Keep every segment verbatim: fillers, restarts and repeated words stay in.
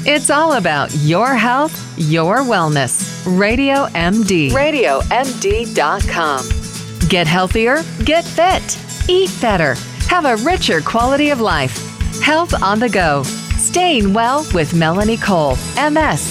It's all about your health, your wellness. Radio M D. radio M D dot com. Get healthier, get fit, eat better, have a richer quality of life. Health on the go. Staying well with Melanie Cole, M S.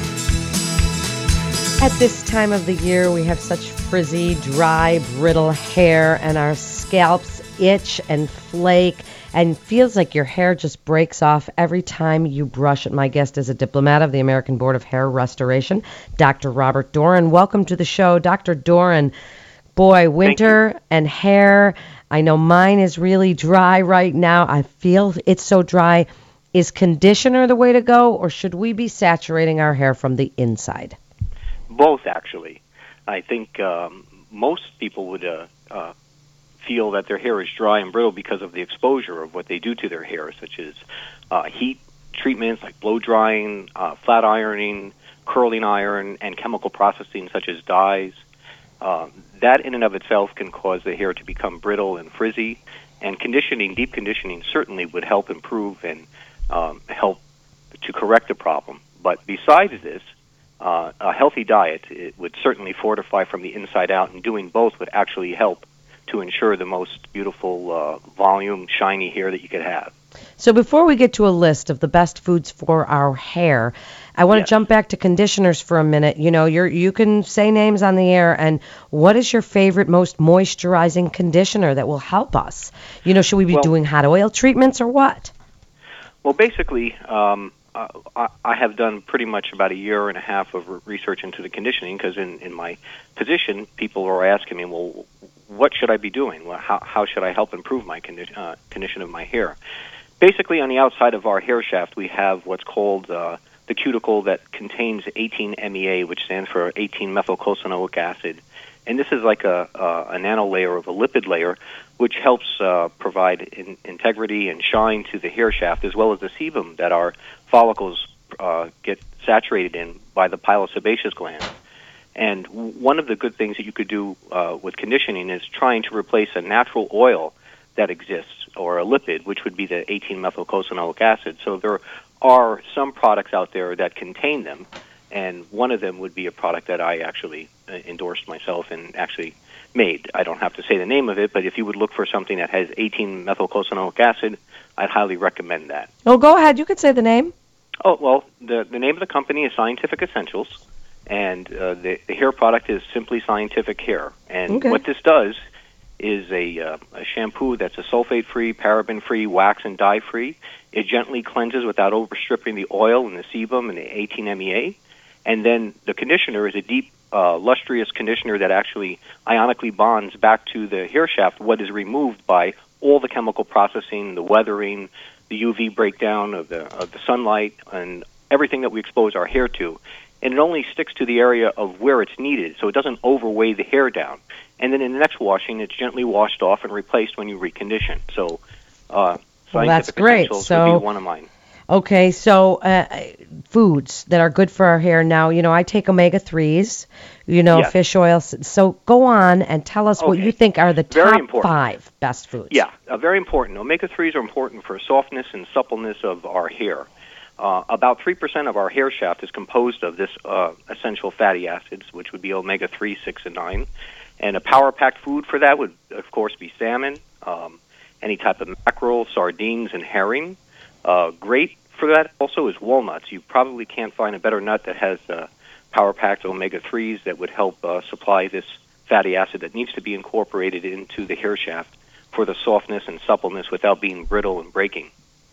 At this time of the year, we have such frizzy, dry, brittle hair, and our scalps itch and flake, and feels like your hair just breaks off every time you brush it. My guest is a diplomat of the American Board of Hair Restoration, Doctor Robert Doran. Welcome to the show, Doctor Doran. Boy, winter and hair. I know mine is really dry right now. I feel it's so dry. Is conditioner the way to go, or should we be saturating our hair from the inside? Both, actually. I think um, most people would uh, uh, feel that their hair is dry and brittle because of the exposure of what they do to their hair, such as uh, heat treatments like blow drying, uh, flat ironing, curling iron, and chemical processing such as dyes. Uh, that in and of itself can cause the hair to become brittle and frizzy, and conditioning, deep conditioning, certainly would help improve and um, help to correct the problem. But besides this, uh, a healthy diet it would certainly fortify from the inside out, and doing both would actually help to ensure the most beautiful uh, volume, shiny hair that you could have. So before we get to a list of the best foods for our hair, I want yes. to jump back to conditioners for a minute. You know, you're, you can say names on the air, and what is your favorite, most moisturizing conditioner that will help us? You know, should we be well, doing hot oil treatments or what? Well, basically, um, uh, I, I have done pretty much about a year and a half of re- research into the conditioning, because in, in my position, people are asking me, well, what should I be doing? Well, how, how should I help improve my condi- uh, condition of my hair? Basically, on the outside of our hair shaft, we have what's called uh, the cuticle that contains eighteen M E A, which stands for eighteen methylcosanoic acid. And this is like a, a, a nano layer of a lipid layer, which helps uh, provide in, integrity and shine to the hair shaft, as well as the sebum that our follicles uh, get saturated in by the pilosebaceous gland. And one of the good things that you could do uh, with conditioning is trying to replace a natural oil that exists, or a lipid, which would be the eighteen methylcosanoic acid. So there are some products out there that contain them, and one of them would be a product that I actually uh, endorsed myself and actually made. I don't have to say the name of it, but if you would look for something that has eighteen methylcosanoic acid, I'd highly recommend that. Oh, go ahead. You could say the name. Oh, well, the, the name of the company is Scientific Essentials, and uh, the, the hair product is Simply Scientific Hair. And okay. what this does is a, uh, a shampoo that's a sulfate-free, paraben-free, wax and dye-free. It gently cleanses without overstripping the oil and the sebum and the eighteen M E A. And then the conditioner is a deep, uh, lustrous conditioner that actually ionically bonds back to the hair shaft what is removed by all the chemical processing, the weathering, the U V breakdown of the of the sunlight, and everything that we expose our hair to. And it only sticks to the area of where it's needed, so it doesn't overweigh the hair down. And then in the next washing, it's gently washed off and replaced when you recondition. So, uh, well, that's Scientific great. Essentials So, would be one of mine. Okay, so uh, foods that are good for our hair now. You know, I take omega threes, you know, yes. fish oil. So go on and tell us okay. what you think are the very top important. five best foods. Yeah, uh, very important. omega threes are important for softness and suppleness of our hair. Uh, about three percent of our hair shaft is composed of this uh, essential fatty acids, which would be omega three, six, and nine. And a power-packed food for that would, of course, be salmon, um, any type of mackerel, sardines, and herring. Uh, great for that also is walnuts. You probably can't find a better nut that has uh, power-packed omega threes that would help uh, supply this fatty acid that needs to be incorporated into the hair shaft for the softness and suppleness without being brittle and breaking.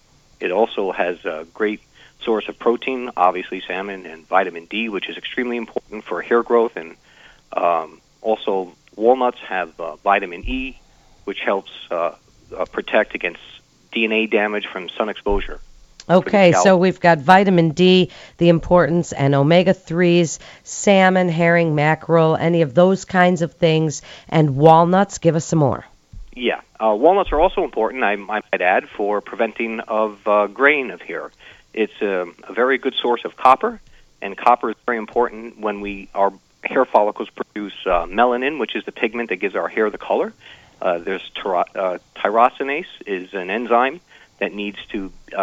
It also has a great source of protein, obviously salmon, and vitamin D, which is extremely important for hair growth. And um, also walnuts have uh, vitamin E, which helps uh, uh, protect against D N A damage from sun exposure. Okay, so we've got vitamin D, the importance, and omega threes, salmon, herring, mackerel, any of those kinds of things, and walnuts. Give us some more. Yeah, uh, walnuts are also important, I, I might add, for preventing of uh, graying of hair. It's a, a very good source of copper, and copper is very important when we our hair follicles produce uh, melanin, which is the pigment that gives our hair the color. Uh, there's tyro- uh, tyrosinase is an enzyme that needs to uh,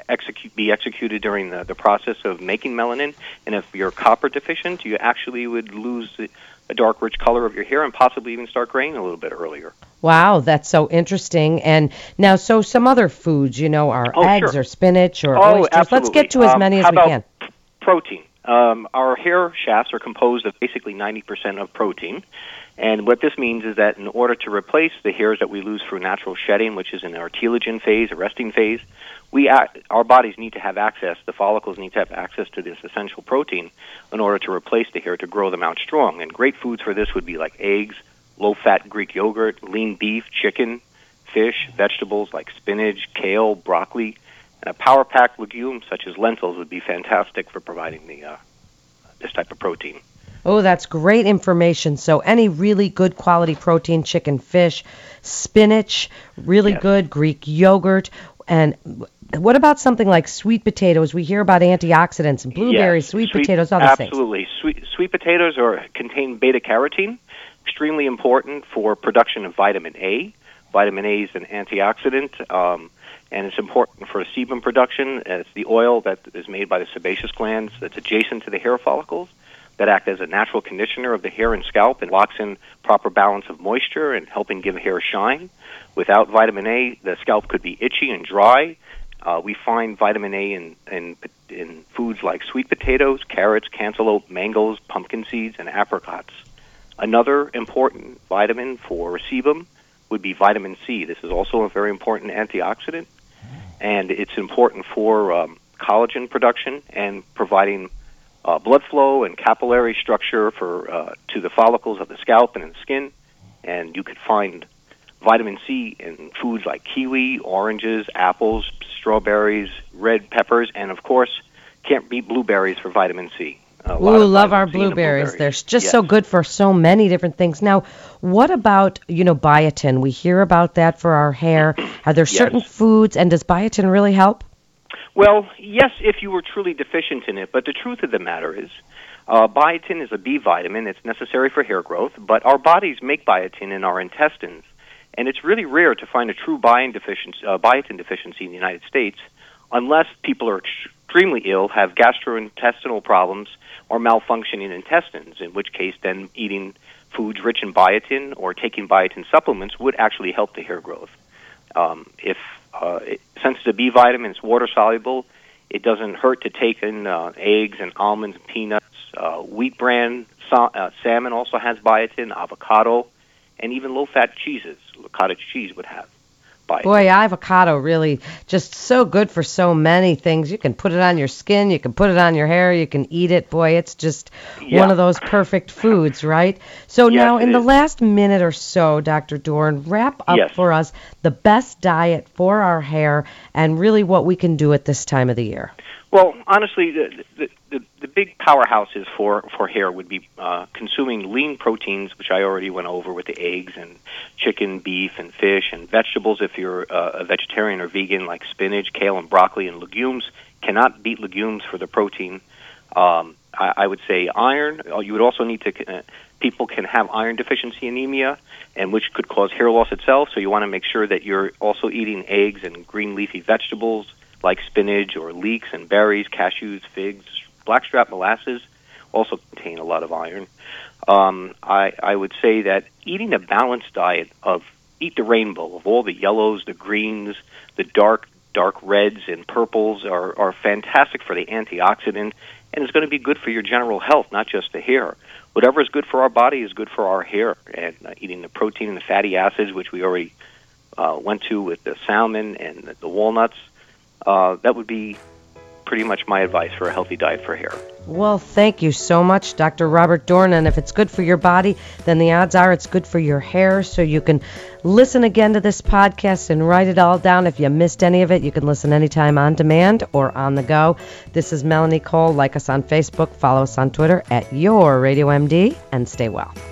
execute, be executed during the, the process of making melanin. And if you're copper deficient, you actually would lose the, a dark, rich color of your hair and possibly even start graying a little bit earlier. Wow, that's so interesting. And now, so some other foods, you know, are oh, eggs sure. or spinach or oh, oysters. Absolutely. Let's get to as um, many as how we about can. P- protein. Um, our hair shafts are composed of basically ninety percent of protein. And what this means is that in order to replace the hairs that we lose through natural shedding, which is in our telogen phase, a resting phase, we act, our bodies need to have access, the follicles need to have access to this essential protein in order to replace the hair to grow them out strong. And great foods for this would be like eggs, low-fat Greek yogurt, lean beef, chicken, fish, vegetables like spinach, kale, broccoli, and a power-packed legume such as lentils would be fantastic for providing the uh, this type of protein. Oh, that's great information. So any really good quality protein, chicken, fish, spinach, really yes. good Greek yogurt. And what about something like sweet potatoes? We hear about antioxidants and blueberries, yes. sweet, sweet potatoes, other absolutely. things. Absolutely. Sweet, sweet potatoes are, contain beta-carotene, extremely important for production of vitamin A. Vitamin A is an antioxidant, um, and it's important for sebum production. It's the oil that is made by the sebaceous glands that's adjacent to the hair follicles that act as a natural conditioner of the hair and scalp and locks in proper balance of moisture and helping give hair shine. Without vitamin A, the scalp could be itchy and dry. Uh, we find vitamin A in, in in foods like sweet potatoes, carrots, cantaloupe, mangoes, pumpkin seeds, and apricots. Another important vitamin for sebum would be vitamin C. This is also a very important antioxidant, and it's important for um, collagen production and providing uh, blood flow and capillary structure for uh, to the follicles of the scalp and in the skin. And you could find vitamin C in foods like kiwi, oranges, apples, strawberries, red peppers, and of course, can't beat blueberries for vitamin C. Ooh, love our blueberries. blueberries. They're just yes. so good for so many different things. Now, what about, you know, biotin? We hear about that for our hair. Are there certain yes. foods, and does biotin really help? Well, yes, if you were truly deficient in it, but the truth of the matter is, uh, biotin is a B vitamin. It's necessary for hair growth, but our bodies make biotin in our intestines, and it's really rare to find a true biotin deficiency, uh, biotin deficiency in the United States unless people are extremely ill, have gastrointestinal problems, or malfunctioning intestines, in which case then eating foods rich in biotin or taking biotin supplements would actually help the hair growth. Um, if uh, it, since it's a B vitamin, it's water soluble, it doesn't hurt to take in uh, eggs and almonds and peanuts. Uh, wheat bran sa- uh, salmon also has biotin, avocado, and even low-fat cheeses. Cottage cheese would have biotin. Boy, avocado really just so good for so many things. You can put it on your skin, you can put it on your hair, you can eat it. Boy, it's just yeah. one of those perfect foods, right? So yes, now in is. the last minute or so, Doctor Dorn, wrap up yes. for us the best diet for our hair and really what we can do at this time of the year. Well, honestly, the the, the, the big powerhouses for, for hair would be uh, consuming lean proteins, which I already went over with the eggs and chicken, beef, and fish, and vegetables if you're uh, a vegetarian or vegan, like spinach, kale, and broccoli, and legumes. Cannot beat legumes for the protein. Um, I, I would say iron. You would also need to... Uh, people can have iron deficiency anemia, and which could cause hair loss itself, so you want to make sure that you're also eating eggs and green leafy vegetables, like spinach or leeks and berries, cashews, figs. Blackstrap molasses also contain a lot of iron. Um, I, I would say that eating a balanced diet of eat the rainbow of all the yellows, the greens, the dark, dark reds and purples are, are fantastic for the antioxidant, and it's going to be good for your general health, not just the hair. Whatever is good for our body is good for our hair, and uh, eating the protein and the fatty acids, which we already uh, went to with the salmon and the, the walnuts, Uh, that would be pretty much my advice for a healthy diet for hair. Well, thank you so much, Doctor Robert Dorn. And if it's good for your body, then the odds are it's good for your hair. So you can listen again to this podcast and write it all down. If you missed any of it, you can listen anytime on demand or on the go. This is Melanie Cole. Like us on Facebook, follow us on Twitter at Your Radio M D, and stay well.